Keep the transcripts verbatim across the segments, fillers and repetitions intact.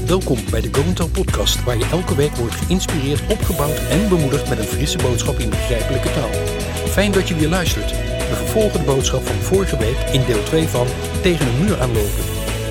Welkom bij de Go and Tell podcast, waar je elke week wordt geïnspireerd, opgebouwd en bemoedigd met een frisse boodschap in begrijpelijke taal. Fijn dat je weer luistert. We vervolgen de boodschap van vorige week in deel twee van Tegen een muur aanlopen.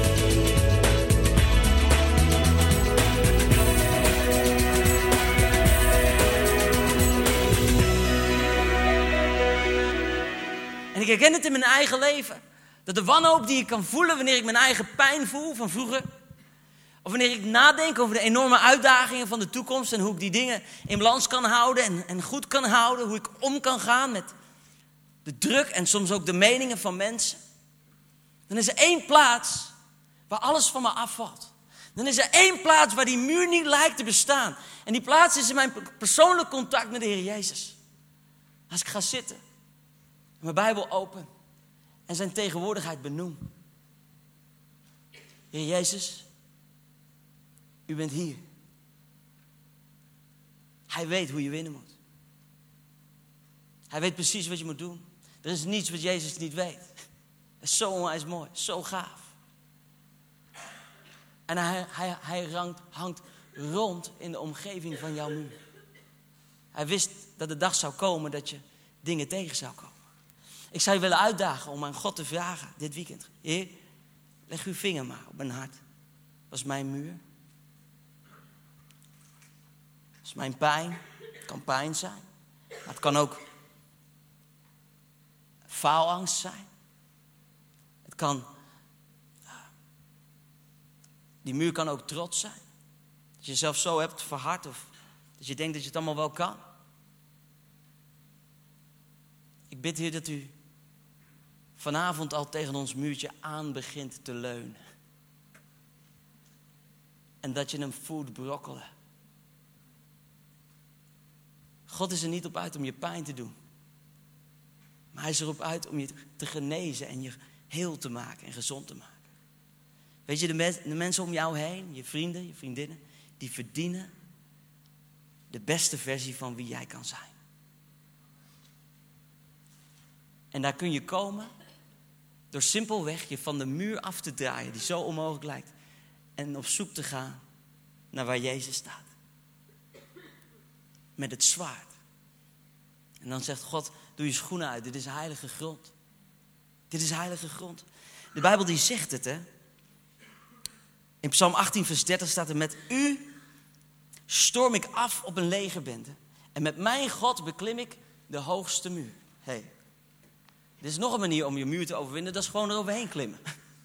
En ik herken het in mijn eigen leven. Dat de wanhoop die ik kan voelen wanneer ik mijn eigen pijn voel van vroeger. Of wanneer ik nadenk over de enorme uitdagingen van de toekomst. En hoe ik die dingen in balans kan houden en, en goed kan houden. Hoe ik om kan gaan met de druk en soms ook de meningen van mensen. Dan is er één plaats waar alles van me afvalt. Dan is er één plaats waar die muur niet lijkt te bestaan. En die plaats is in mijn persoonlijk contact met de Heer Jezus. Als ik ga zitten, mijn Bijbel open en zijn tegenwoordigheid benoem. Heer Jezus, u bent hier. Hij weet hoe je winnen moet. Hij weet precies wat je moet doen. Er is niets wat Jezus niet weet. Dat is zo onwijs mooi, zo gaaf. En hij, hij, hij hangt, hangt rond in de omgeving van jouw muur. Hij wist dat de dag zou komen dat je dingen tegen zou komen. Ik zou je willen uitdagen om aan God te vragen dit weekend. Heer, leg uw vinger maar op mijn hart. Dat is mijn muur. Dat is mijn pijn. Het kan pijn zijn. Maar het kan ook faalangst zijn. Het kan... Die muur kan ook trots zijn. Dat je jezelf zo hebt verhard of dat je denkt dat je het allemaal wel kan. Ik bid, Heer, dat u vanavond al tegen ons muurtje aan begint te leunen. En dat je hem voelt brokkelen. God is er niet op uit om je pijn te doen. Maar hij is erop uit om je te genezen en je heel te maken en gezond te maken. Weet je, de, me- de mensen om jou heen, je vrienden, je vriendinnen, die verdienen de beste versie van wie jij kan zijn. En daar kun je komen door simpelweg je van de muur af te draaien die zo onmogelijk lijkt. En op zoek te gaan naar waar Jezus staat. Met het zwaard. En dan zegt God, doe je schoenen uit, dit is heilige grond. Dit is heilige grond. De Bijbel die zegt het, hè. In Psalm achttien vers dertig staat er, met u storm ik af op een legerbende. En met mijn God beklim ik de hoogste muur. Hé, hey, dit is nog een manier om je muur te overwinnen, dat is gewoon eroverheen klimmen.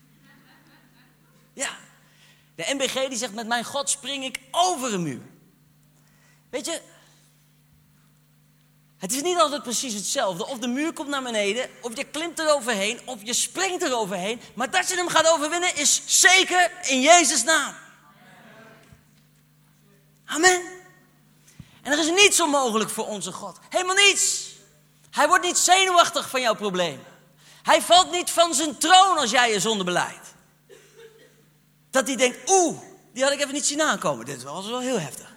Ja, de N B G die zegt, met mijn God spring ik over een muur. Weet je, het is niet altijd precies hetzelfde. Of de muur komt naar beneden, of je klimt eroverheen, of je springt eroverheen. Maar dat je hem gaat overwinnen is zeker in Jezus' naam. Amen. En er is niets onmogelijk voor onze God. Helemaal niets. Hij wordt niet zenuwachtig van jouw problemen. Hij valt niet van zijn troon als jij je zonde belijdt. Dat hij denkt, oeh, die had ik even niet zien aankomen. Dit was wel heel heftig.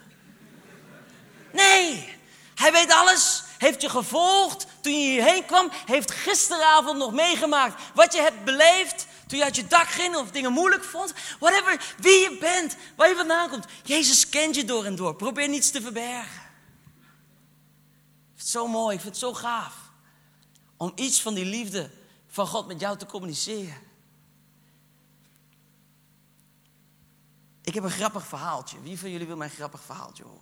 Nee, hij weet alles. Heeft je gevolgd toen je hierheen kwam. Heeft gisteravond nog meegemaakt wat je hebt beleefd. Toen je uit je dak ging of dingen moeilijk vond. Whatever, wie je bent, waar je vandaan komt. Jezus kent je door en door. Probeer niets te verbergen. Ik vind het zo mooi, ik vind het zo gaaf. Om iets van die liefde van God met jou te communiceren. Ik heb een grappig verhaaltje. Wie van jullie wil mijn grappig verhaaltje horen?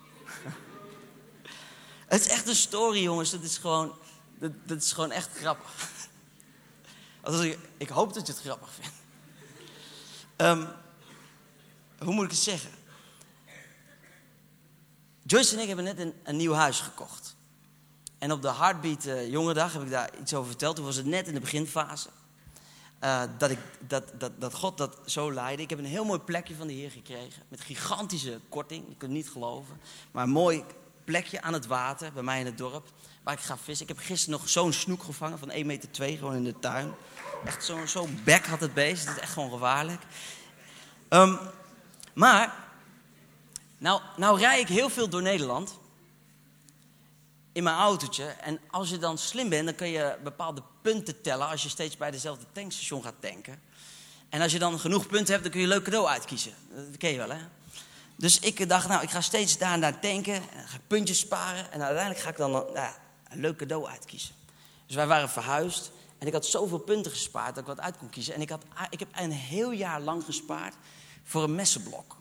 Het is echt een story, jongens. Dat is gewoon, dat, dat is gewoon echt grappig. Also, ik, ik hoop dat je het grappig vindt. Um, hoe moet ik het zeggen? Joyce en ik hebben net een, een nieuw huis gekocht. En op de Heartbeat uh, Jongerendag heb ik daar iets over verteld. Toen was het net in de beginfase. Uh, dat, ik, dat, dat, dat God dat zo leidde. Ik heb een heel mooi plekje van de Heer gekregen. Met gigantische korting. Je kunt het niet geloven. Maar een mooi plekje aan het water. Bij mij in het dorp. Waar ik ga vissen. Ik heb gisteren nog zo'n snoek gevangen. Van één meter twee. Gewoon in de tuin. Echt zo'n zo'n bek had het beest. Dat is echt gewoon gevaarlijk. Um, maar. Nou, nou rij ik heel veel door Nederland. In mijn autootje. En als je dan slim bent, dan kun je bepaalde punten tellen als je steeds bij dezelfde tankstation gaat tanken. En als je dan genoeg punten hebt, dan kun je een leuk cadeau uitkiezen. Dat ken je wel, hè? Dus ik dacht, nou, ik ga steeds daar en daar tanken. En dan ga ik puntjes sparen. En uiteindelijk ga ik dan nou ja, een leuk cadeau uitkiezen. Dus wij waren verhuisd. En ik had zoveel punten gespaard dat ik wat uit kon kiezen. En ik, had, ik heb een heel jaar lang gespaard voor een messenblok.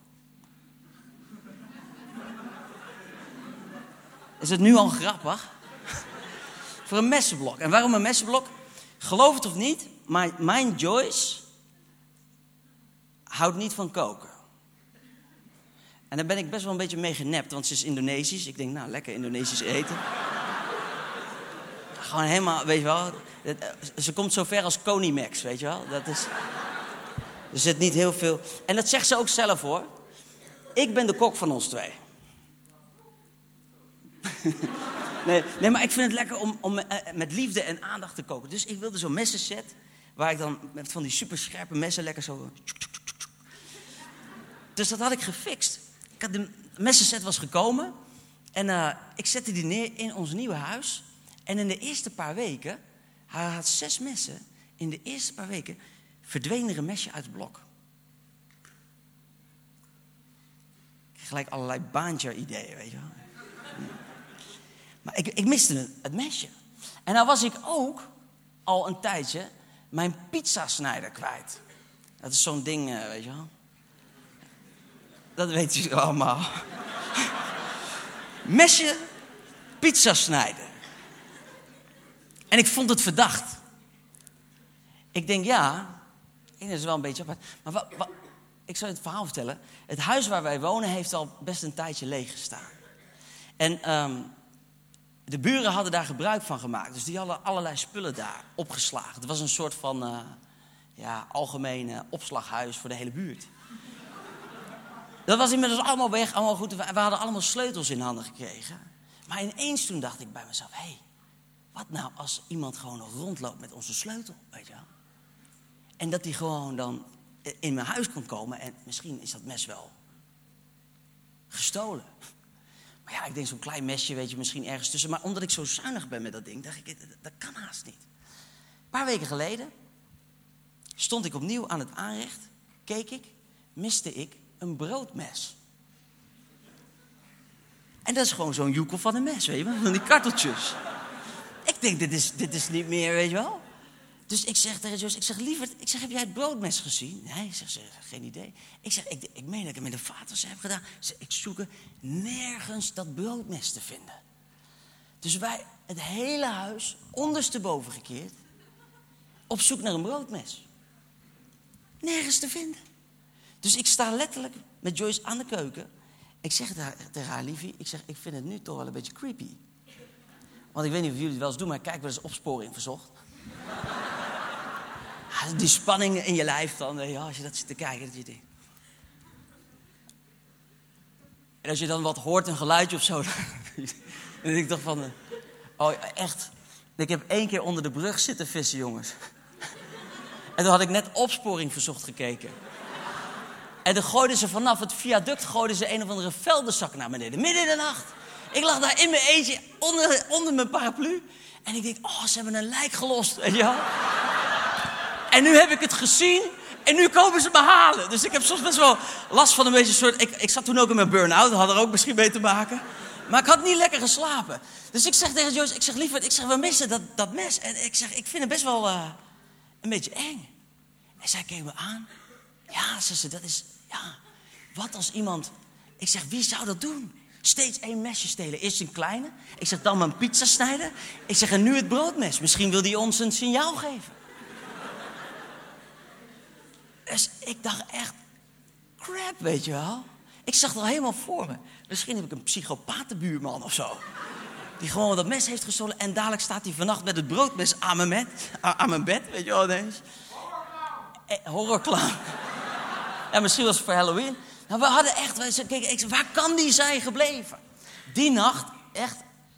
Is het nu al grappig? Voor een messenblok. En waarom een messenblok? Geloof het of niet, maar mijn Joyce houdt niet van koken. En daar ben ik best wel een beetje mee genept, want ze is Indonesisch. Ik denk, nou, lekker Indonesisch eten. Gewoon helemaal, weet je wel. Ze komt zo ver als Coney Max, weet je wel. Dat is, er zit niet heel veel... En dat zegt ze ook zelf, hoor. Ik ben de kok van ons twee. nee, nee, maar ik vind het lekker om, om met liefde en aandacht te koken. Dus ik wilde zo'n messenset, waar ik dan met van die super scherpe messen lekker zo... Dus dat had ik gefixt. Ik had de messenset was gekomen. En uh, ik zette die neer in ons nieuwe huis. En in de eerste paar weken... Hij had zes messen. In de eerste paar weken verdween er een mesje uit het blok. Ik kreeg gelijk allerlei baantje-ideeën, weet je wel. Maar ik, ik miste het, het mesje. En nou was ik ook al een tijdje mijn pizzasnijder kwijt. Dat is zo'n ding, uh, weet je wel. Dat weet je allemaal. Mesje, pizza snijden. En ik vond het verdacht. Ik denk, ja, dat is wel een beetje apart. Maar wat, wat, ik zal je het verhaal vertellen. Het huis waar wij wonen heeft al best een tijdje leeg gestaan. En um, de buren hadden daar gebruik van gemaakt. Dus die hadden allerlei spullen daar opgeslagen. Het was een soort van uh, ja, algemene opslaghuis voor de hele buurt. Dat was inmiddels allemaal weg, allemaal goed. We hadden allemaal sleutels in handen gekregen. Maar ineens toen dacht ik bij mezelf... hé, hey, wat nou als iemand gewoon nog rondloopt met onze sleutel, weet je wel? En dat die gewoon dan in mijn huis kon komen... en misschien is dat mes wel gestolen. Maar ja, ik denk zo'n klein mesje, weet je, misschien ergens tussen. Maar omdat ik zo zuinig ben met dat ding, dacht ik, dat, dat kan haast niet. Een paar weken geleden stond ik opnieuw aan het aanrecht. Keek ik, miste ik een broodmes. En dat is gewoon zo'n joekel van een mes, weet je wel, van die karteltjes. Ik denk, dit is, dit is niet meer, weet je wel. Dus ik zeg tegen Joyce, ik zeg, lieverd, ik zeg, heb jij het broodmes gezien? Nee, ik zeg, ze, geen idee. Ik zeg, ik, ik meen dat ik het met de vaatwasser heb gedaan. Ik, zeg, ik zoek er nergens dat broodmes te vinden. Dus wij, het hele huis, ondersteboven gekeerd, op zoek naar een broodmes. Nergens te vinden. Dus ik sta letterlijk met Joyce aan de keuken. Ik zeg tegen haar, liefie, ik zeg, ik vind het nu toch wel een beetje creepy. Want ik weet niet of jullie het wel eens doen, maar kijk wel eens Opsporing Verzocht. Die spanning in je lijf dan, ja, als je dat zit te kijken, dat je denkt. En als je dan wat hoort, een geluidje of zo, dan denk ik toch van, oh echt, ik heb één keer onder de brug zitten vissen, jongens. En toen had ik net Opsporing Verzocht gekeken. En dan gooiden ze vanaf het viaduct gooiden ze een of andere vuilniszak naar beneden, midden in de nacht. Ik lag daar in mijn eentje, onder, onder mijn paraplu. En ik denk, oh, ze hebben een lijk gelost, weet je wel. En nu heb ik het gezien en nu komen ze me halen. Dus ik heb soms best wel last van een beetje een soort... Ik, ik zat toen ook in mijn burn-out, dat had er ook misschien mee te maken. Maar ik had niet lekker geslapen. Dus ik zeg tegen Joyce, ik zeg, lieverd, ik zeg, we missen dat, dat mes. En ik zeg, ik vind het best wel uh, een beetje eng. En zij keek me aan. Ja, zei ze, dat is... Ja, wat als iemand... Ik zeg, wie zou dat doen? Steeds één mesje stelen. Eerst een kleine. Ik zeg, dan mijn pizza snijden. Ik zeg, en nu het broodmes. Misschien wil die ons een signaal geven. Dus ik dacht echt, crap, weet je wel. Ik zag het al helemaal voor me. Misschien heb ik een psychopatenbuurman of zo. Die gewoon dat mes heeft gestolen. En dadelijk staat hij vannacht met het broodmes aan mijn, met, aan mijn bed. Weet je wel ineens. Horrorclown. Eh, horrorclown. Ja, misschien was het voor Halloween. Nou, we hadden echt... Kijk, ik zei, waar kan die zijn gebleven? Die nacht, echt...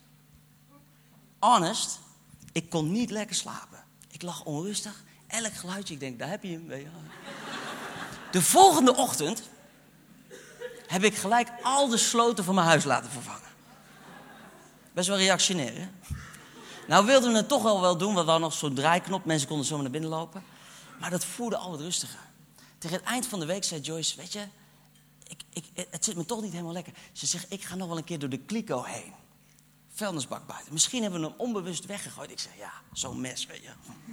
Honest. Ik kon niet lekker slapen. Ik lag onrustig. Elk geluidje, ik denk, daar heb je hem. De volgende ochtend heb ik gelijk al de sloten van mijn huis laten vervangen. Best wel reactionair, hè? Nou wilden we het toch wel wel doen, want we hadden nog zo'n draaiknop. Mensen konden zo naar binnen lopen. Maar dat voerde al wat rustiger. Tegen het eind van de week zei Joyce, weet je, ik, ik, het zit me toch niet helemaal lekker. Ze zegt, ik ga nog wel een keer door de kliko heen. Vuilnisbak buiten. Misschien hebben we hem onbewust weggegooid. Ik zeg, ja, zo'n mes, weet je.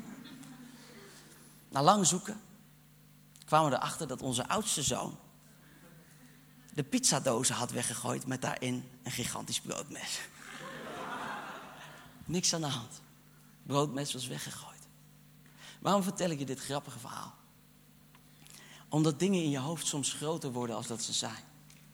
Na lang zoeken kwamen we erachter dat onze oudste zoon de pizzadozen had weggegooid met daarin een gigantisch broodmes. Niks aan de hand. Broodmes was weggegooid. Waarom vertel ik je dit grappige verhaal? Omdat dingen in je hoofd soms groter worden als dat ze zijn.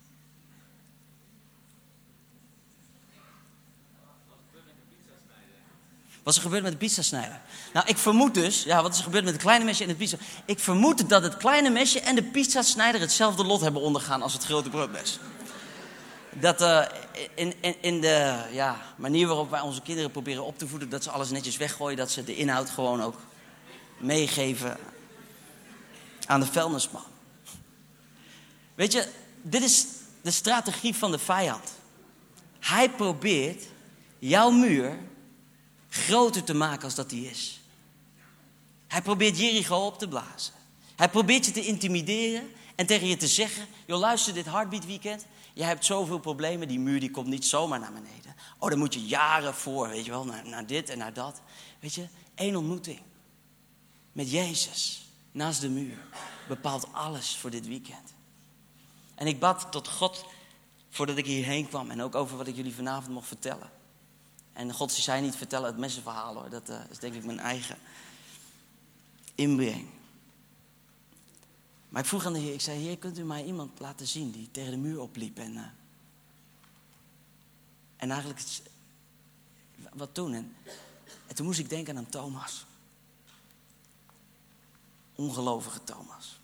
Wat is er gebeurd met de pizzasnijder? Nou, ik vermoed dus... Ja, wat is er gebeurd met het kleine mesje en de pizza? Ik vermoed dat het kleine mesje en de pizzasnijder hetzelfde lot hebben ondergaan als het grote broodmes. Dat uh, in, in, in de ja, manier waarop wij onze kinderen proberen op te voeden, dat ze alles netjes weggooien, dat ze de inhoud gewoon ook meegeven aan de vuilnisman. Weet je, dit is de strategie van de vijand. Hij probeert jouw muur groter te maken als dat die is. Hij probeert Jericho op te blazen. Hij probeert je te intimideren en tegen je te zeggen, joh, luister, dit Heartbeat Weekend, je hebt zoveel problemen, die muur die komt niet zomaar naar beneden. Oh, daar moet je jaren voor, weet je wel, naar, naar dit en naar dat. Weet je, één ontmoeting met Jezus naast de muur bepaalt alles voor dit weekend. En ik bad tot God voordat ik hierheen kwam en ook over wat ik jullie vanavond mocht vertellen. En God zei niet vertellen het messenverhaal hoor, dat uh, is denk ik mijn eigen inbreng. Maar ik vroeg aan de Heer, ik zei, Heer, kunt u mij iemand laten zien die tegen de muur opliep en, uh, en eigenlijk wat doen. En, en toen moest ik denken aan Thomas. Ongelovige Thomas.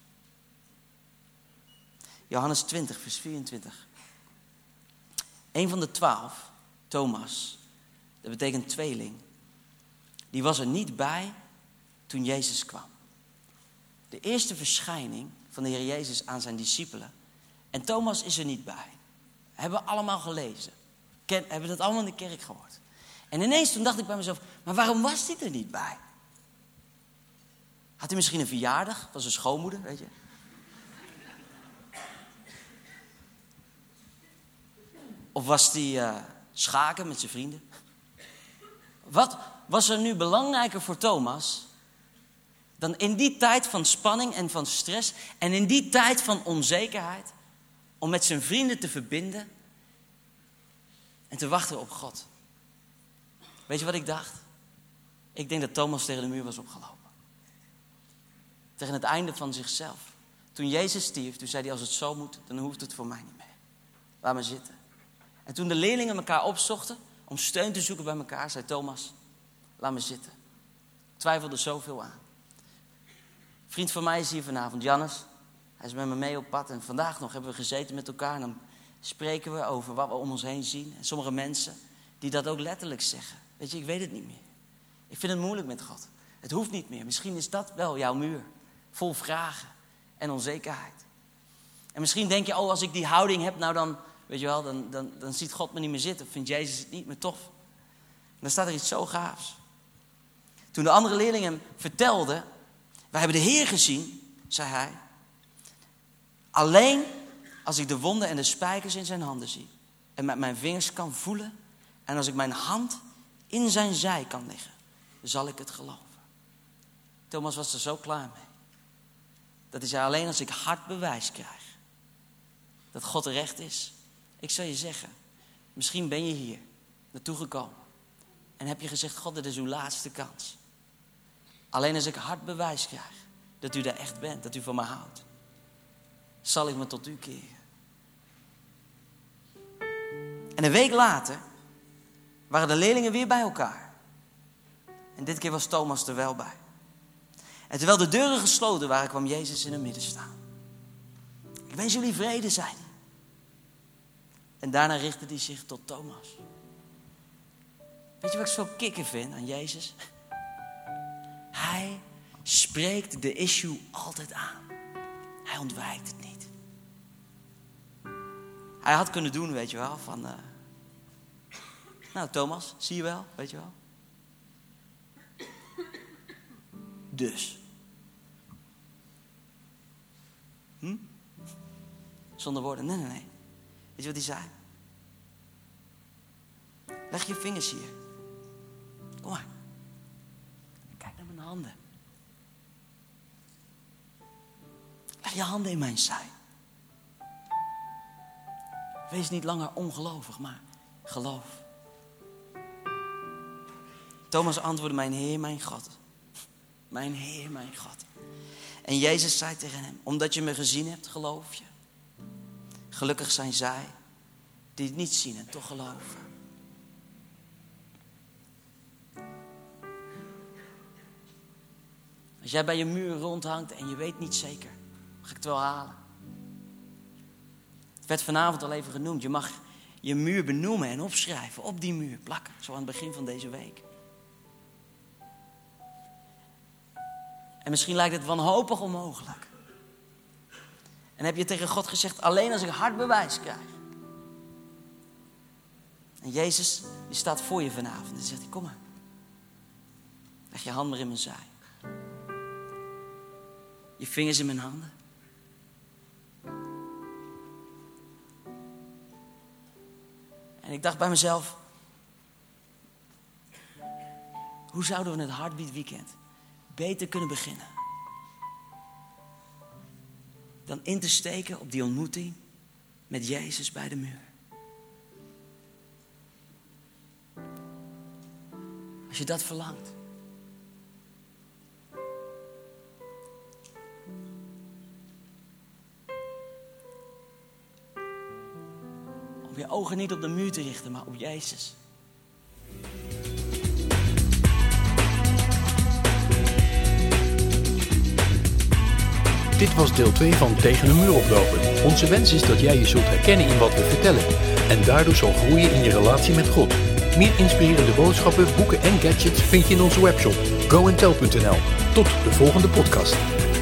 Johannes twintig, vers vierentwintig. Een van de twaalf, Thomas, dat betekent tweeling, die was er niet bij toen Jezus kwam. De eerste verschijning van de Heer Jezus aan zijn discipelen. En Thomas is er niet bij. Hebben we allemaal gelezen. Ken, hebben dat allemaal in de kerk gehoord. En ineens toen dacht ik bij mezelf, maar waarom was hij er niet bij? Had hij misschien een verjaardag van zijn schoonmoeder, weet je? Of was hij uh, schaken met zijn vrienden? Wat was er nu belangrijker voor Thomas dan in die tijd van spanning en van stress en in die tijd van onzekerheid om met zijn vrienden te verbinden en te wachten op God? Weet je wat ik dacht? Ik denk dat Thomas tegen de muur was opgelopen. Tegen het einde van zichzelf. Toen Jezus stierf, toen zei hij, als het zo moet, dan hoeft het voor mij niet meer. Laat me zitten. En toen de leerlingen elkaar opzochten om steun te zoeken bij elkaar, zei Thomas, laat me zitten. Ik twijfelde zoveel aan. Een vriend van mij is hier vanavond, Jannes. Hij is met me mee op pad en vandaag nog hebben we gezeten met elkaar en dan spreken we over wat we om ons heen zien. En sommige mensen die dat ook letterlijk zeggen. Weet je, ik weet het niet meer. Ik vind het moeilijk met God. Het hoeft niet meer. Misschien is dat wel jouw muur. Vol vragen en onzekerheid. En misschien denk je, oh, als ik die houding heb, nou dan, weet je wel, dan, dan, dan ziet God me niet meer zitten. Of vindt Jezus het niet meer tof. En dan staat er iets zo gaafs. Toen de andere leerlingen hem vertelden, wij hebben de Heer gezien, zei hij. Alleen als ik de wonden en de spijkers in zijn handen zie. En met mijn vingers kan voelen. En als ik mijn hand in zijn zij kan leggen. Zal ik het geloven. Thomas was er zo klaar mee. Dat hij zei, alleen als ik hard bewijs krijg. Dat God recht is. Ik zal je zeggen. Misschien ben je hier naartoe gekomen. En heb je gezegd, God, dit is uw laatste kans. Alleen als ik hard bewijs krijg. Dat u daar echt bent. Dat u van me houdt. Zal ik me tot u keren. En een week later waren de leerlingen weer bij elkaar. En dit keer was Thomas er wel bij. En terwijl de deuren gesloten waren, kwam Jezus in het midden staan. Ik wens jullie vrede, zei hij. En daarna richtte hij zich tot Thomas. Weet je wat ik zo kikker vind aan Jezus? Hij spreekt de issue altijd aan. Hij ontwijkt het niet. Hij had kunnen doen, weet je wel, van... Uh, nou, Thomas, zie je wel, weet je wel. Dus. Hm? Zonder woorden. Nee, nee, nee. Weet je wat hij zei? Leg je vingers hier. Kom maar. Kijk naar mijn handen. Leg je handen in mijn zij. Wees niet langer ongelovig, maar geloof. Thomas antwoordde, mijn Heer, mijn God. Mijn Heer, mijn God. En Jezus zei tegen hem, omdat je me gezien hebt, geloof je. Gelukkig zijn zij die het niet zien en toch geloven. Als jij bij je muur rondhangt en je weet niet zeker, mag ik het wel halen? Het werd vanavond al even genoemd. Je mag je muur benoemen en opschrijven. Op die muur plakken. Zo aan het begin van deze week. En misschien lijkt het wanhopig onmogelijk. En heb je tegen God gezegd, alleen als ik hard bewijs krijg. En Jezus, die staat voor je vanavond. En zegt hij, kom maar. Leg je hand maar in mijn zij. Je vingers in mijn handen. En ik dacht bij mezelf, hoe zouden we het Heartbeat Weekend beter kunnen beginnen dan in te steken op die ontmoeting met Jezus bij de muur. Als je dat verlangt. Om je ogen niet op de muur te richten, maar op Jezus. Dit was deel twee van Tegen de Muur oplopen. Onze wens is dat jij je zult herkennen in wat we vertellen. En daardoor zal groeien in je relatie met God. Meer inspirerende boodschappen, boeken en gadgets vind je in onze webshop go and tell punt n l. Tot de volgende podcast.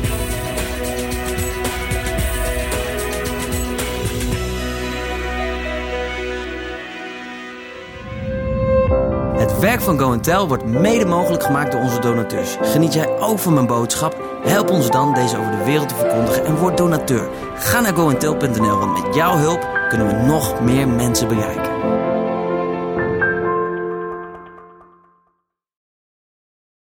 Het werk van Go and Tell wordt mede mogelijk gemaakt door onze donateurs. Geniet jij ook van mijn boodschap? Help ons dan deze over de wereld te verkondigen en word donateur. Ga naar go and tell punt n l, want met jouw hulp kunnen we nog meer mensen bereiken.